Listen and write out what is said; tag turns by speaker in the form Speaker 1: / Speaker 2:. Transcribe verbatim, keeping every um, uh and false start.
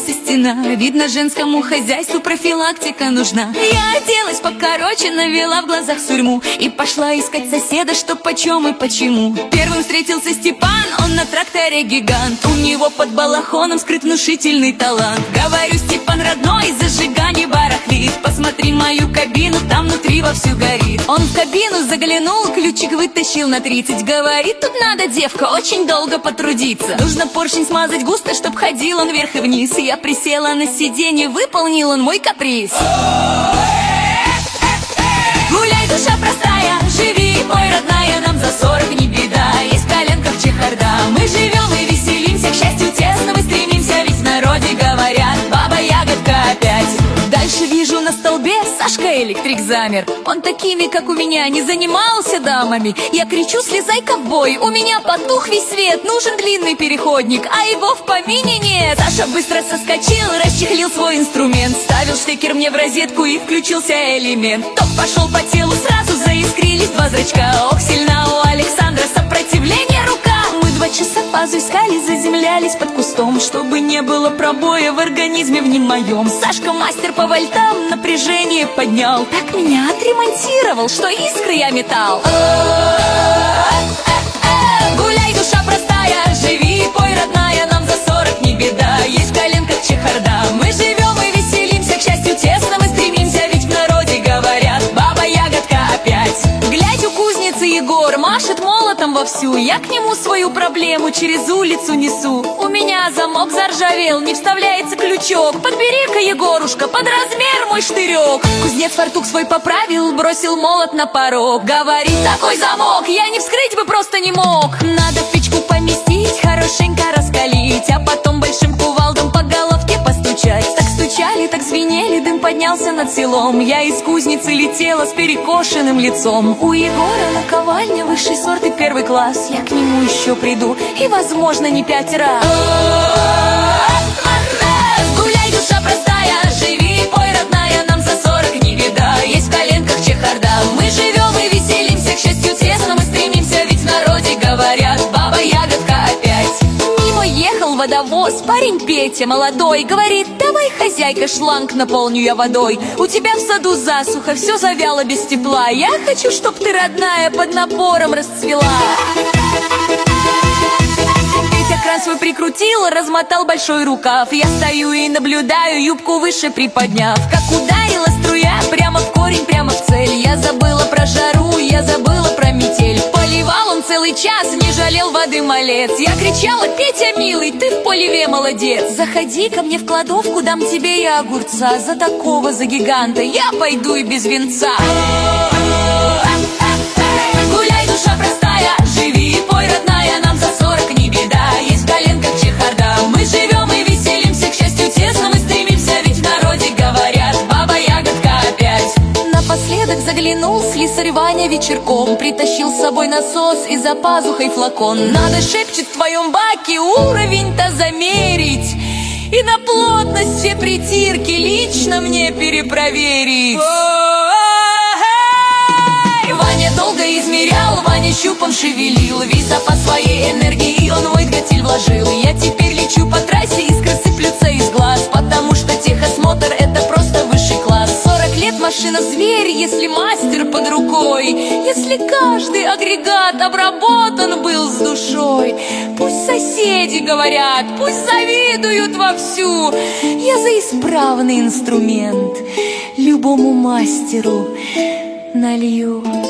Speaker 1: осталась и стена. Видно, женскому хозяйству профилактика нужна. Я оделась покороче, навела в глазах сурьму и пошла искать соседа, что почем и почему. Первым встретился Степан, он на тракторе гигант. У него под балахоном скрыт внушительный талант. Говорю: Степан, родной, зажигание барахлит. Посмотри мою кабину, там внутри вовсю горит. Он в кабину заглянул, ключик вытащил на тридцать. Говорит: тут надо, девка, очень долго потрудиться. Нужно поршень смазать густо, чтоб ходил он вверх и вниз. Я присела на сиденье, выполнил он мой каприз. Гуляй, душа простая, живи, пой, родная, нам за сорок не беда. Есть в коленках чехарда, мы живем и веселимся, к счастью тесно мы стремимся, ведь в народе говорят: баба ягодка опять. Дальше вижу на столбе Сашка электрик замер. Он такими, как у меня, не занимался дамами. Я кричу: слезай, ковбой, у меня потух весь свет, нужен длинный переходник, а его в помине нет. Саша быстро соскочил, расчехлил свой инструмент, ставил штекер мне в розетку и включился элемент. Ток пошел по телу, сразу заискрились два зрачка. Ох, сильна у Александра сопротивление рука. Мы два часа фазу искали, заземлялись под кустом, чтобы не было пробоя в организме в нем моем. Сашка мастер по вольтам, напряжение поднял, так меня отремонтировал, что искры я метал. Гуляй, душа простая, живи, пой, родная, нам за сорок не беда. Есть в коленках чехарда, мы живем и веселимся, к счастью тесно мы стремимся, ведь в народе говорят: баба ягодка опять. Глядь, у кузницы Егор машет молотом вовсю. Я к нему свою проблему через улицу несу. У меня замок заржавел, не вставляется крючок. Подбери-ка, Егорушка, под размер мой штырек. Кузнец фартук свой поправил, бросил молот на порог. Говорит: такой замок я не вскрыть бы просто не мог. Надо в печку поместить, хорошенько раскалить, а потом большим кувалдом по головке постучать. Так стучали, так звенели, дым поднялся над селом. Я из кузницы летела с перекошенным лицом. У Егора наковальня высший сорт и первый класс. Я к нему еще приду, и возможно не пять раз. Гуляй, душа простая, живи, пой, родная, нам за сорок не беда. Есть в коленках чехарда, мы живем и веселимся, к счастью тесно мы стремимся, ведь в народе говорят: баба ягодка опять. Мимо ехал водовоз, парень Петя молодой. Говорит: давай, хозяйка, шланг наполню я водой. У тебя в саду засуха, все завяло без тепла. Я хочу, чтоб ты, родная, под напором расцвела. Кран свой прикрутил, размотал большой рукав. Я стою и наблюдаю, юбку выше приподняв. Как ударила струя, прямо в корень, прямо в цель. Я забыла про жару, я забыла про метель. Поливал он целый час, не жалел воды малец. Я кричала: Петя, милый, ты в поливе молодец. Заходи ко мне в кладовку, дам тебе я огурца. За такого, за гиганта, я пойду и без венца. Гуляй, душа простая, живи, пой, родная, нам за сорок не беда. Есть в коленках чехарда, мы живем и веселимся, к счастью тесно мы стремимся, ведь в народе говорят: баба ягодка опять. Напоследок заглянул слесарь Ваня вечерком, притащил с собой насос и за пазухой флакон. Надо, шепчет, в твоем баке уровень-то замерить и на плотность все притирки лично мне перепроверить. Ваня долго измерял, Ваня щупом шевелил, весь запас своей энергии он в мой двигатель вложил. Я теперь лечу по трассе, искры сыплются из глаз, потому что техосмотр — это просто высший класс. Сорок лет машина зверь, если мастер под рукой, если каждый агрегат обработан был с душой. Пусть соседи говорят, пусть завидуют вовсю, я за исправный инструмент любому мастеру налью.